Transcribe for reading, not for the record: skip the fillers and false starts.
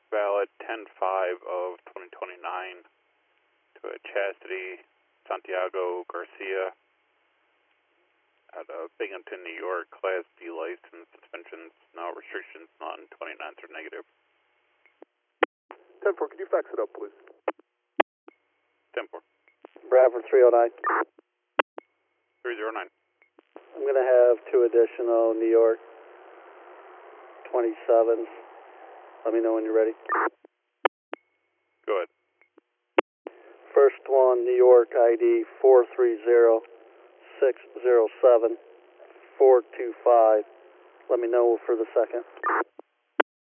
valid 10-5 of 2029 to a Chastity Santiago Garcia out of Binghamton, New York, Class D license, suspensions, no restrictions, none, 29s are negative. 10-4, could you fax it up, please? 10-4. Bradford 309. 309. I'm going to have 2 additional New York 27s. Let me know when you're ready. Go ahead. First one, New York ID 430-607-425. Let me know for the second.